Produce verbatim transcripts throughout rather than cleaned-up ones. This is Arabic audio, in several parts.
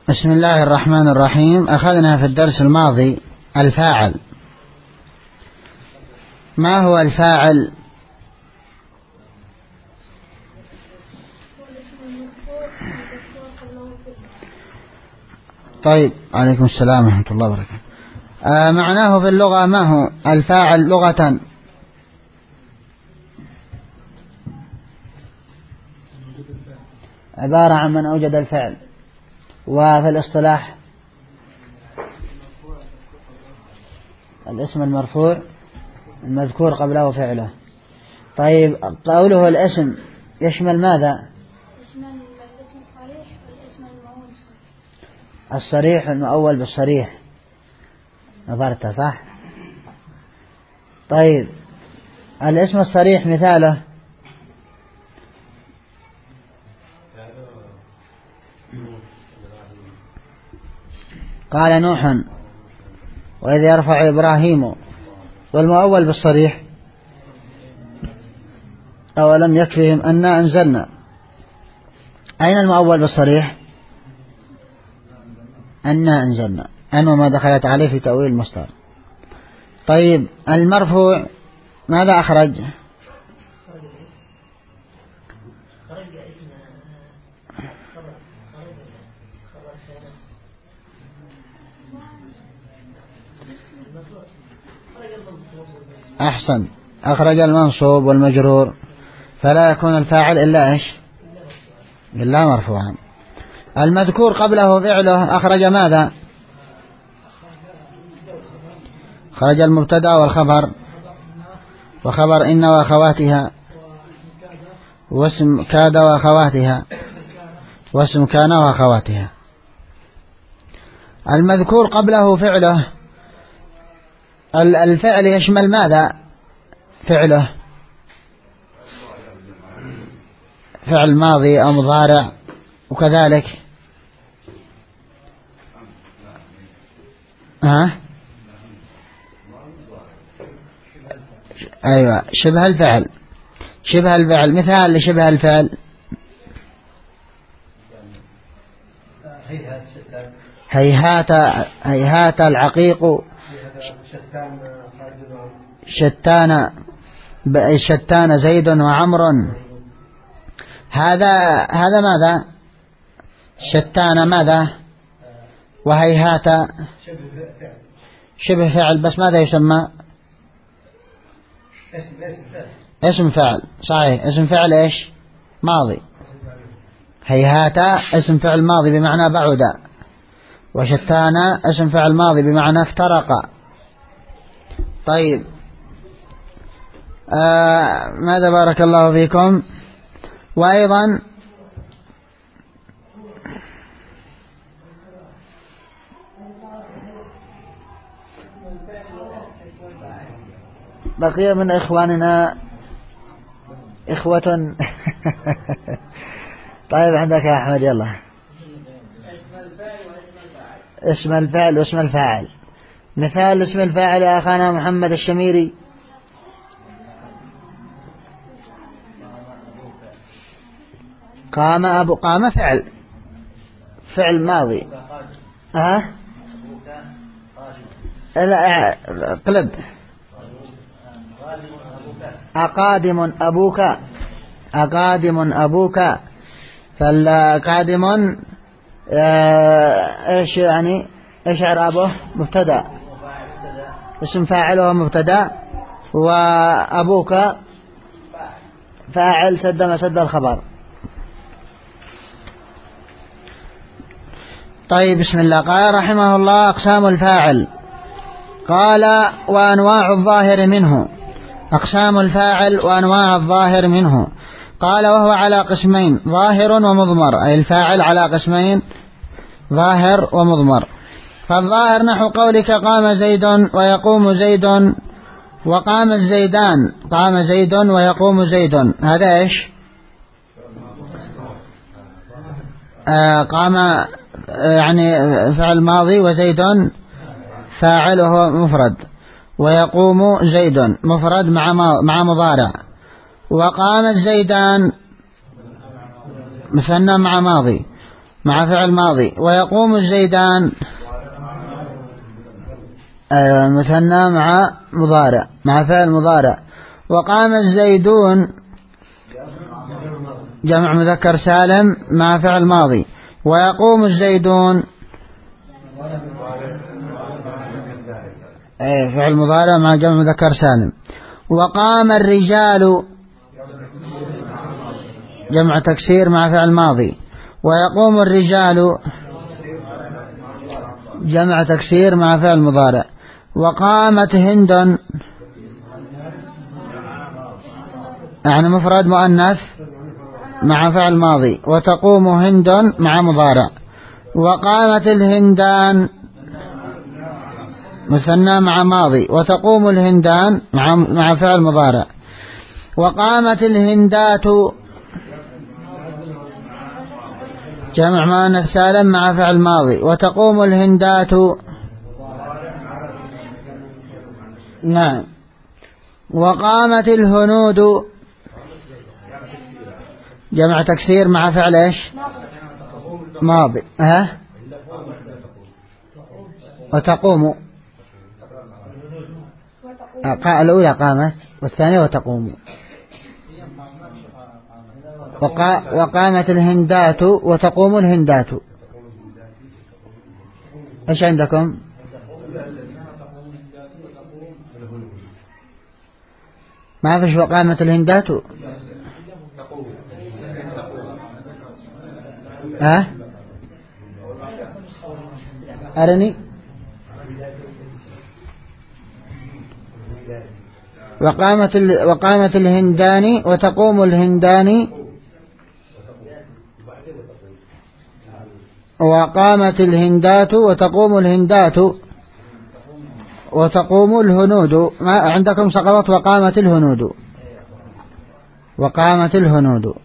بسم الله الرحمن الرحيم. أخذنا في الدرس الماضي الفاعل. ما هو الفاعل؟ طيب، عليكم السلام ورحمة الله وبركاته. آه معناه في اللغة، ما هو الفاعل لغة؟ عبارة عن من أوجد الفعل. وفي الاصطلاح الاسم المرفوع المذكور قبله فعله. طيب، قوله الاسم يشمل ماذا؟ يشمل الاسم الصريح والاسم المؤول. الصريح المؤول بالصريح، نظرت صح؟ طيب، الاسم الصريح مثاله قال نوح وإذ يرفع إبراهيم. والمؤول بالصريح أولم يكفهم أنا أنزلنا. أين المؤول بالصريح؟ أنا أنزلنا، أن وما دخلت عليه في تأويل المصدر. طيب، المرفوع ماذا أخرج؟ أحسن، أخرج المنصوب والمجرور، فلا يكون الفاعل إلا إيش؟ إلا مرفوعا. المذكور قبله فعله أخرج ماذا؟ خرج المبتدا والخبر، وخبر إن وأخواتها، واسم كاد وأخواتها، واسم كان وأخواتها. المذكور قبله فعله، الفعل يشمل ماذا؟ فعله فعل ماضي أو مضارع، وكذلك ها أيوة شبه الفعل. شبه الفعل، مثال لشبه الفعل هيهات هيهات العقيق، شتان شتان زيد وعمر. هذا هذا ماذا؟ شتان ماذا؟ وهيهات شبه فعل، بس ماذا يسمى؟ اسم فعل. صحيح، اسم فعل ايش؟ ماضي. هيهات اسم فعل ماضي بمعنى بعد، وشتان اسم فعل ماضي بمعنى افترق. طيب، آه ماذا بارك الله فيكم؟ وأيضا بقي من إخواننا إخوة طيب، عندك يا أحمد، يلا. اسم الفعل واسم الفاعل. مثال اسم الفاعل يا أخانا محمد الشميري. قام أبو. قام فعل فعل ماضي. ها لا، قلب. أقادم أبوك. أقادم أبوك. فالقادم ايش يعني؟ ايش اعرابه؟ مبتدا، اسم فاعله مبتدا، وأبوك فاعل سد ما سد الخبر. طيب، بسم الله. قال رحمه الله: أقسام الفاعل. قال: وأنواع الظاهر منه. أقسام الفاعل وأنواع الظاهر منه. قال: وهو على قسمين، ظاهر ومضمر. أي الفاعل على قسمين، ظاهر ومضمر. فالظاهر نحو قولك: قام زيد ويقوم زيد، وقام الزيدان. قام زيد ويقوم زيد، هذا إيش؟ آه قام يعني فعل ماضي، وزيد فاعله مفرد، ويقوم زيد مفرد مع مع مضارع. وقام الزيدان مثنى مع ماضي. مع فعل ماضي. ويقوم الزيدان أيوة مثنى مع مضارع مع فعل مضارع. وقام الزيدون جمع مذكر سالم مع فعل ماضي. ويقوم الزيدون أي فعل مضارع مع جمع مذكر سالم. وقام الرجال جمع تكسير مع فعل ماضي. ويقوم الرجال جمع تكسير مع فعل مضارع. وقامت هند يعني مفرد مؤنث مع فعل ماضي. وتقوم هند مع مضارع. وقامت الهندان مثنى مع ماضي. وتقوم الهندان مع مع فعل مضارع. وقامت الهندات جمع مؤنث سالم مع فعل ماضي. وتقوم الهندات نعم. وقامت الهنود جمع تكسير مع فعل ايش ماضي. ها وتقوم الأولى قامت والثانية وتقوم. وقا وقامت الهندات وتقوم الهندات. ايش عندكم؟ ما فيش وقامت الهندات. ها أرني. وقامت ال... وقامت الهندان وتقوم الهندان. وقامت الهندات وتقوم الهندات. وتقوم الهنود. ما عندكم سقطت وقامت الهنود. وقامت الهنود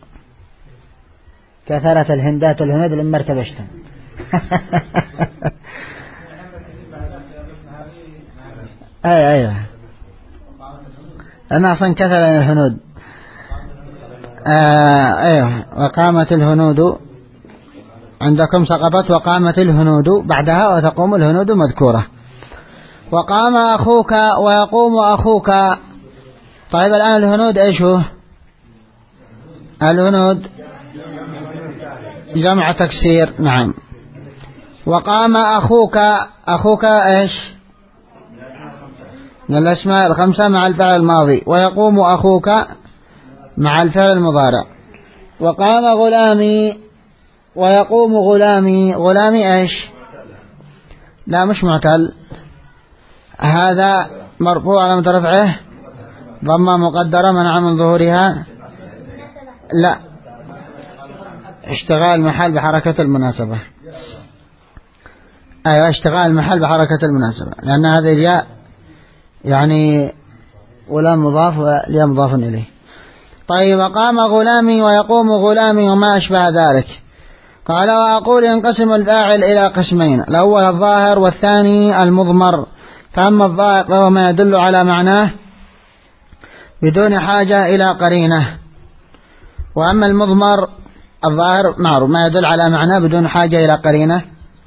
كثرت الهندات والهنود لما ارتبشتم. اي ايوه انا اصلا كثر الهنود. آه ايوه وقامت الهنود عندكم سقطت وقامت الهنود بعدها وتقوم الهنود مذكورة. وقام أخوك ويقوم أخوك. طيب الآن الهنود ايش هو؟ الهنود جمع تكسير نعم. وقام أخوك أخوك ايش من الأسماء الخمسة مع الفعل الماضي. ويقوم أخوك مع الفعل المضارع. وقام غلامي ويقوم غلامي. غلامي ايش لا مش معتل هذا مرفوع على رفعه ضمة مقدرة منع من ظهورها لا اشتغال محل بحركة المناسبة. ايوه اشتغال محل بحركة المناسبة لأن هذه الياء يعني ولا مضاف ولا مضاف إليه. طيب وقام غلامي ويقوم غلامي وما أشبه ذلك. قال وأقول ينقسم الفاعل إلى قسمين الأول الظاهر والثاني المضمر. فأما الظاهر فهو ما يدل على معناه بدون حاجة إلى قرينة. وأما المضمر الظاهر معروف ما يدل على معناه بدون حاجة إلى قرينة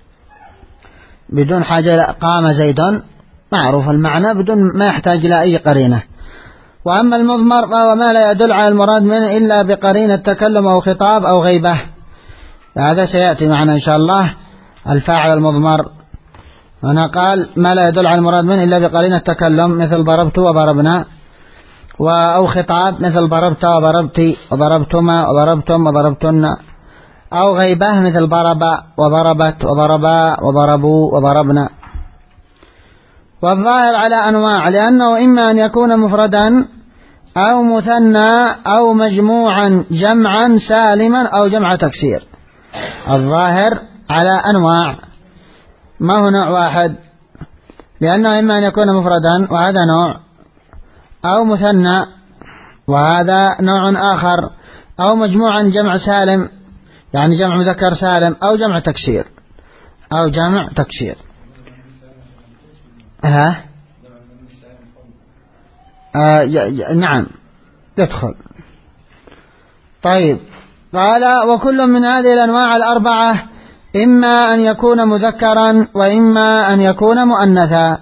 بدون حاجة إلى قام زيد معروف المعنى بدون ما يحتاج إلى أي قرينة. وأما المضمر فهو ما لا يدل على المراد منه إلا بقرينة تكلم أو خطاب أو غيبة. هذا سيأتي معنا إن شاء الله الفاعل المضمر. هنا قال ما لا يدل على المراد منه إلا بقرينة تكلم مثل ضربت وضربنا. أو خطاب مثل ضربت وضربتي وضربتما وضربتم وضربتن. أو غيبة مثل ضرب وضربت وضربا وضربوا وضربنا. والظاهر على أنواع لأنه إما أن يكون مفردا أو مثنى أو مجموعا جمعا سالما أو جمع تكسير. الظاهر على أنواع ما هو نوع واحد لأنه إما أن يكون مفردا وهذا نوع أو مثنى وهذا نوع آخر أو مجموعا جمع سالم يعني جمع مذكر سالم أو جمع تكسير أو جمع تكسير. ها آه نعم يدخل. طيب قال وكل من هذه الأنواع الأربعة إما أن يكون مذكرا وإما أن يكون مؤنثا.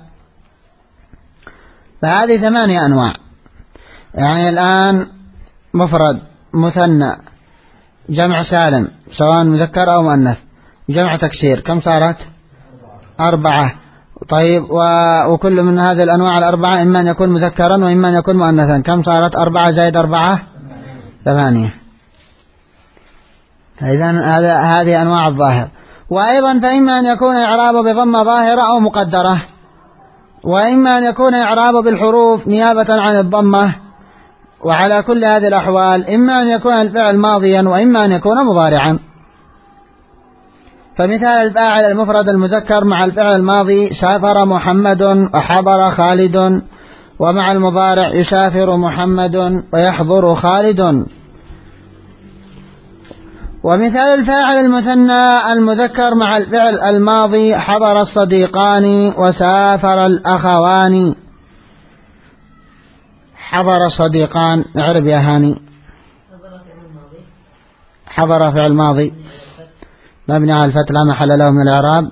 فهذه ثمانية أنواع. يعني الآن مفرد، مثنى، جمع سالم سواء مذكر أو مؤنث، جمع تكسير، كم صارت؟ أربعة. طيب وكل من هذه الأنواع الأربعة إما أن يكون مذكرا وإما أن يكون مؤنثا، كم صارت؟ أربعة زائد أربعة ثمانية. إذن هذه أنواع الظاهر. وأيضا فإما أن يكون إعراب بضمة ظاهرة أو مقدرة، وإما أن يكون إعراب بالحروف نيابة عن الضمة. وعلى كل هذه الأحوال إما أن يكون الفعل ماضيا وإما أن يكون مضارعا. فمثال الفاعل المفرد المذكر مع الفعل الماضي: سافر محمد وحضر خالد. ومع المضارع: يسافر محمد ويحضر خالد. ومثال الفاعل المثنى المذكر مع الفعل الماضي: حضر الصديقان وسافر الأخوان. حضر الصديقان، اعرب يا هاني. حضر فعل ماضي مبني على الفتح لا محل له من الإعراب.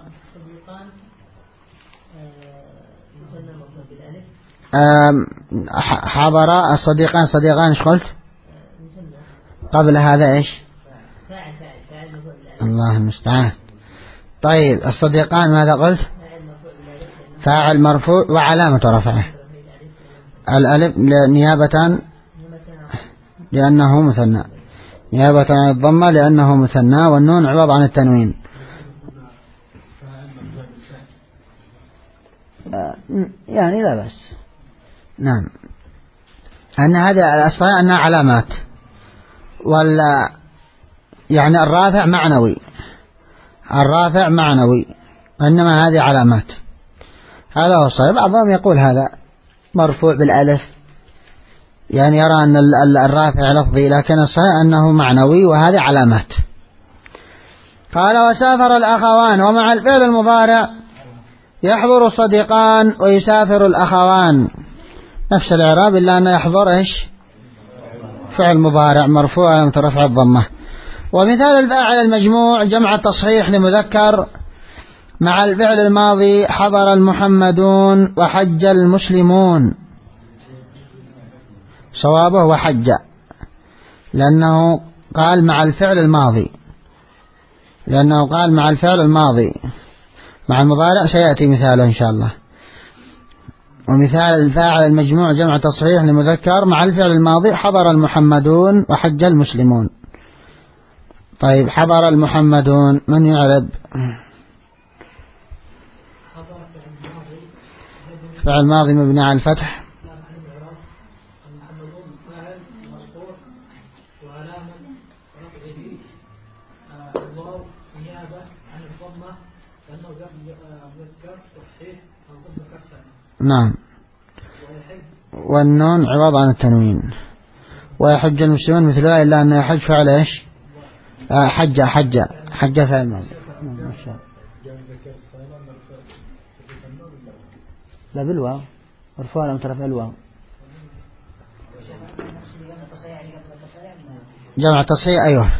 حضر الصديقان، صديقان ايش قلت قبل هذا؟ ايش؟ الله المستعان. طيب الصديقان ماذا قلت؟ فاعل مرفوع وعلامة رفعه الألف نيابة لأنه مثنى، نيابة عن الضمة لأنه مثنى، والنون عوض عن التنوين. يعني لا بس. نعم، أن هذا الصحيح أنها علامات، ولا يعني الرافع معنوي، الرافع معنوي، إنما هذه علامات. هذا هو الصحيح. بعضهم يقول هذا مرفوع بالألف، يعني يرى أن الرافع لفظي، لكن الصحيح أنه معنوي وهذه علامات. قال: وسافر الأخوان. ومع الفعل المضارع: يحضر الصديقان ويسافر الأخوان، نفس الإعراب إلا أنه يحضر إيش؟ فعل مضارع مرفوع علامة رفع الضمة. ومثال الفاعل المجموع جمع التصحيح لمذكر مع الفعل الماضي: حضر المحمدون وحج المسلمون. صوابه وحج، لأنه قال مع الفعل الماضي، لأنه قال مع الفعل الماضي. مع المضارع سيأتي مثاله إن شاء الله. ومثال الفاعل المجموع جمع تصحيح لمذكر مع الفعل الماضي: حضر المحمدون وحج المسلمون. طيب حضر المحمدون، من يعرب؟ فعل ماضي مبني على الفتح. نعم، والنون عوض عن التنوين. ويحج المسلمون مثلها إلا أن يحج فعل إيش؟ آه حج حج حج فعل ماضي. لا بالواو مرفوع لم ترفع الواو. جمع تصحيح أيوه.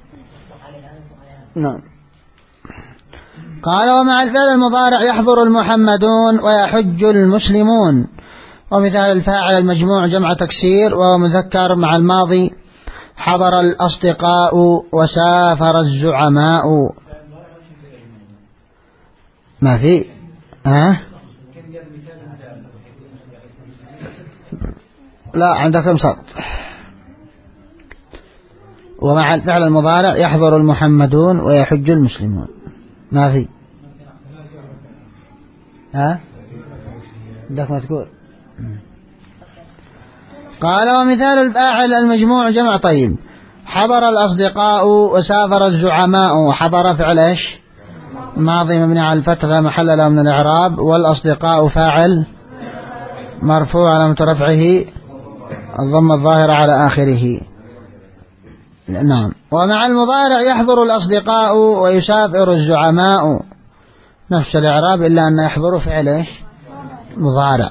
نعم. قال: ومع الفعل المضارع: يحضر المحمدون ويحج المسلمون. ومثال الفاعل المجموع جمع تكسير وهو مذكر مع الماضي: حضر الأصدقاء وسافر الزعماء. ما في ها؟ لا عندكم صوت. ومع الفعل المضارع: يحضر المحمدون ويحج المسلمون. ما في ها؟ عندك مذكور. قال: ومثال الفاعل المجموع جمع طيب: حضر الأصدقاء وسافر الزعماء. حضر فعل ايش؟ ماضي مبني على الفتح لا محل له من الإعراب، والأصدقاء فاعل مرفوع علامة رفعه الضمة الظاهرة على آخره. نعم. ومع المضارع: يحضر الأصدقاء ويسافر الزعماء، نفس الإعراب إلا أن يحضر فعل ايش؟ مضارع.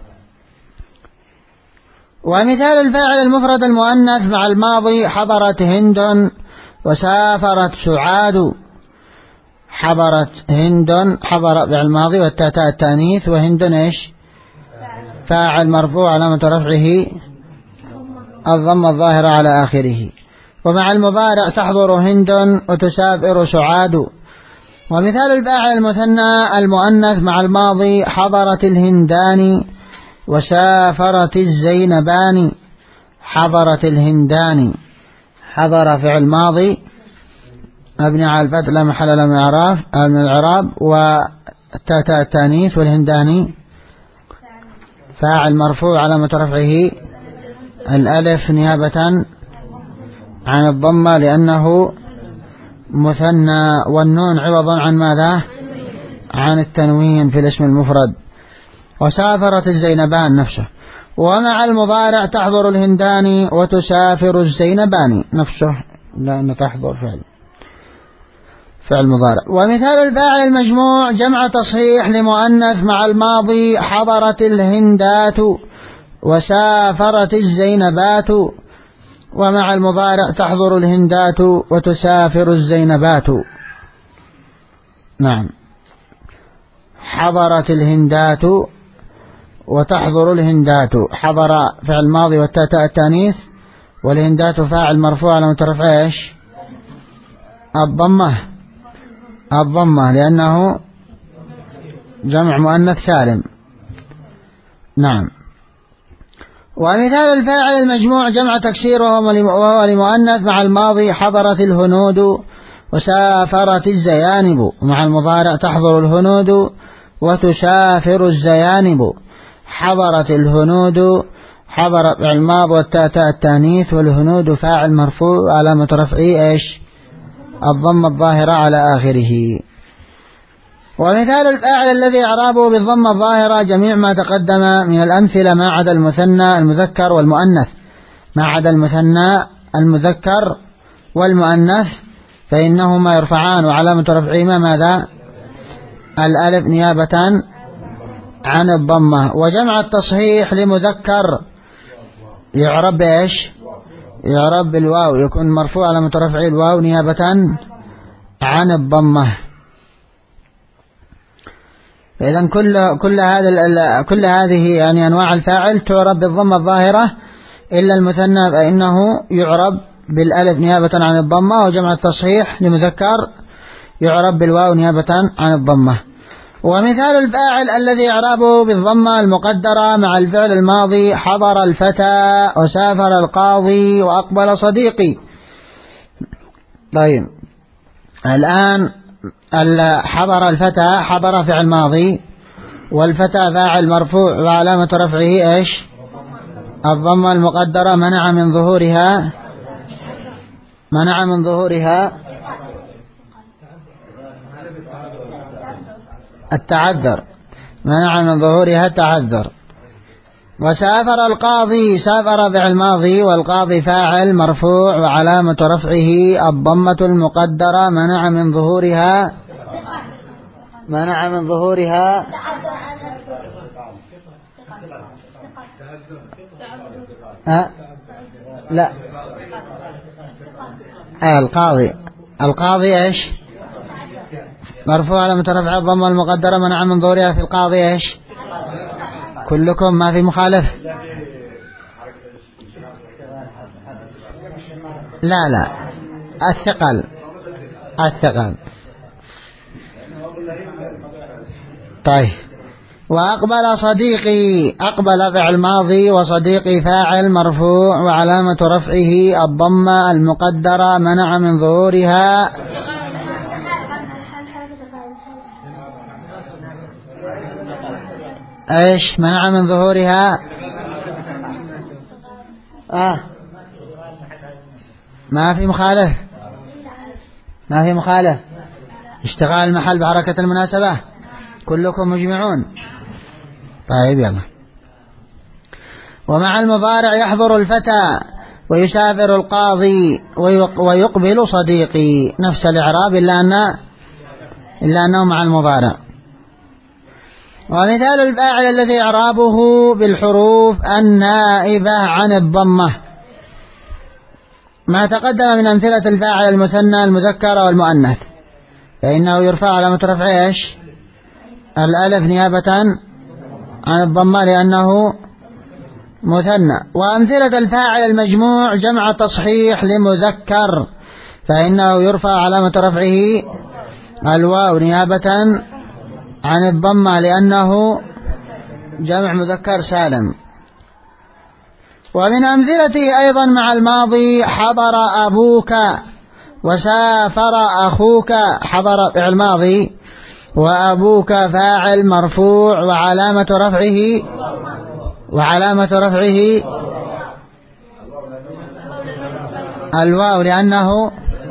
ومثال الفاعل المفرد المؤنث مع الماضي: حضرت هند وسافرت سعاد. حضرت هند، حضر فعل الماضي والتاء تاء التانيث، وهند ايش؟ فاعل مرفوع علامة رفعه الضمة الظاهرة على آخره. ومع المضارع تحضر هند وتسافر سعاد. ومثال الفاعل المثنى المؤنث مع الماضي حضرت الهندان وسافرت الزينبان. حضرت الهندان، حضر فعل ماضي مبني على الفتح لا محل له من الإعراب من الإعراب، والتاء تاء التانيث، والهنداني فاعل مرفوع علامة رفعه الألف نيابة عن الضمة لأنه مثنى، والنون عوضا عن ماذا؟ عن التنوين في الاسم المفرد. وسافرت الزينبان نفسه. ومع المضارع تحضر الهندان وتسافر الزينبان نفسه لأن تحضر فعل فعل مضارع. ومثال الفاعل المجموع جمع تصحيح لمؤنث مع الماضي حضرت الهندات وسافرت الزينبات. ومع المضارع تحضر الهندات وتسافر الزينبات. نعم، حضرت الهندات وتحضر الهندات. حضر فعل ماضي والتاء تاء التانيث، والهندات فاعل مرفوع على مترفع ايش؟ الضمة الضمة لأنه جمع مؤنث سالم. نعم. ومثال الفاعل المجموع جمع تكسير وهو لمؤنث مع الماضي حضرت الهنود وسافرت الزيانب. ومع المضارع تحضر الهنود وتسافر الزيانب. حضرت الهنود، حضرت فعل الماضي والتاء تاء التانيث، والهنود فاعل مرفوع علامة رفعه ايش؟ الضمة الظاهرة على آخره. ومثال الفاعل الذي إعرابه بالضمة الظاهرة جميع ما تقدم من الأمثلة ما عدا المثنى المذكر والمؤنث. ما عدا المثنى المذكر والمؤنث فإنهما يرفعان وعلامة رفعهما ماذا؟ الألف نيابة عن الضمة. وجمع التصحيح لمذكر يعرب بإيش؟ يعرب بالواو، يكون مرفوع علامة رفعه الواو نيابة عن الضمة. إذن كل كل هذا كل هذه يعني أنواع الفاعل تعرب بالضمة الظاهرة إلا المثنى فإنه يعرب بالألف نيابة عن الضمة. وجمع التصحيح لمذكر يعرب بالواو نيابة عن الضمة. ومثال الفاعل الذي إعرابه بالضمة المقدرة مع الفعل الماضي حضر الفتى وسافر القاضي وأقبل صديقي. طيب الآن حضر الفتى، حضر فعل ماضي، والفتى فاعل مرفوع وعلامة رفعه ايش؟ الضمة المقدرة منع من ظهورها منع من ظهورها التعذر منع من ظهورها التعذر. وسافر القاضي، سافر فعل ماضي والقاضي فاعل مرفوع وعلامة رفعه الضمة المقدرة منع من ظهورها منع من ظهورها أه؟ لا آه القاضي القاضي ايش؟ مرفوع علامة رفعه الضمة المقدرة منع من ظهورها في القاضي ايش؟ كلكم ما في مخالف؟ لا لا الثقل الثقل. طيب. وأقبل صديقي، أقبل فعل ماضي وصديقي فاعل مرفوع وعلامة رفعه الضمة المقدرة منع من ظهورها ايش؟ منع من ظهورها آه ما في مخالف ما في مخالف اشتغال المحل بحركة المناسبة كلكم مجمعون. طيب يلا. ومع المضارع يحضر الفتى ويسافر القاضي ويقبل صديقي نفس الإعراب إلا أن إلا أنه مع المضارع. ومثال الفاعل الذي إعرابه بالحروف النائبة عن الضمة ما تقدم من أمثلة الفاعل المثنى المذكر والمؤنث. فإنه يرفع علامة رفعه إيش؟ الألف نيابة عن الضمة لأنه مثنى. وأمثلة الفاعل المجموع جمع تصحيح لمذكر، فإنه يرفع علامة رفعه الواو نيابة عن الضمة لأنه جمع مذكر سالم. ومن أمثلته أيضا مع الماضي حضر أبوك وسافر أخوك. حضر فعل ماضي وأبوك فاعل مرفوع وعلامة رفعه وعلامة رفعه الواو لأنه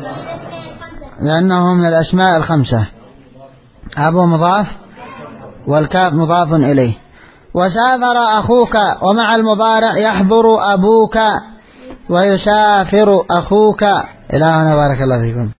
لأنه من الأسماء الخمسة. أبو مضاف والكاف مضاف إليه. وسافر أخوك ومع المضارع يحضر أبوك ويسافر أخوك. إلى هنا بارك الله فيكم.